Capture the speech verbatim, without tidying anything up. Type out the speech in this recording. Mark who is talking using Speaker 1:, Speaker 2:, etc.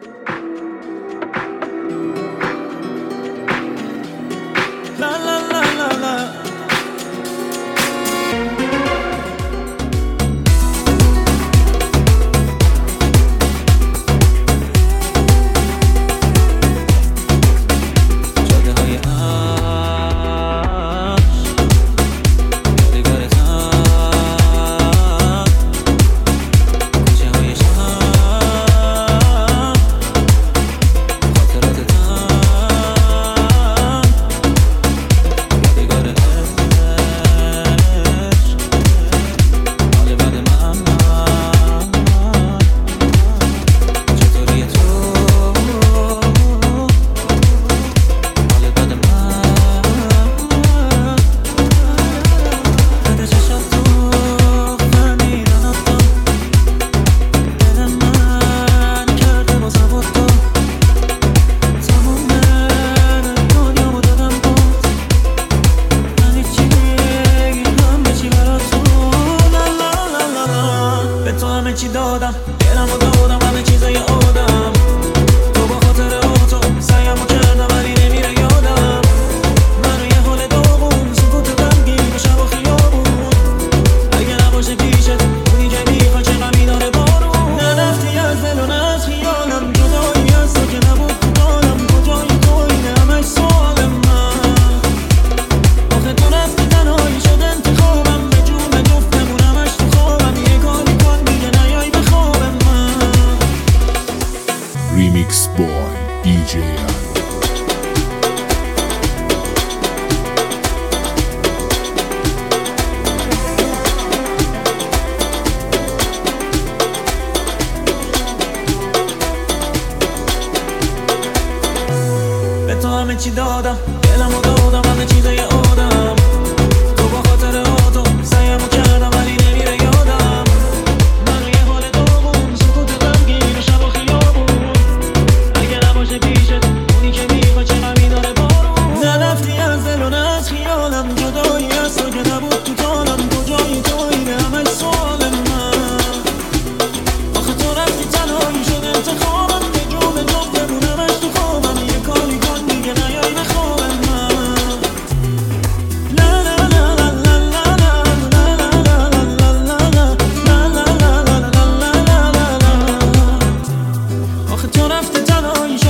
Speaker 1: La la la la la. چی دادم دلمو دادم همه چیزای آدم تو با خاطر تو سعیمو کردم ولی نمیره یادم منو یه حال داغون سکوت غمگین و شب و خیابون اگه نباشه پیشت اونی که میخوای چه غمی داره بارون نرفتی از دل و نه از خیالم جدایی از تو که نبود تو دارم کجای تو اینه همش سوال من آخه تو رفتی تنهایی شد انتخابم به جون جفتمون همش تو خوابم یه کاری کن دیگه نیای به خواب من
Speaker 2: Remix Boy دی جی
Speaker 1: به تو همه چی دادم دلمو دادم همه چیزای آدم تو با خاطر تو سعیمو کردم ولی نمیره یادم منو یه حال داغون سکوت غمگین و شب و خیابون اگه نباشه پیشت اونی که میخوای چه غمی داره بارون نرفتی از دل و نه از خیالم جدایی از تو که نبود تو تالم کجایی تو اینه همش سوال من آخه تو رفتی تنهایی شد انتخابم به جون جفتمون همش تو خوابم یه کاری کن دیگه نیای به خواب من لا لا لا لا لا لا لا لا لا لا لا آخه تو رفتی تنهایی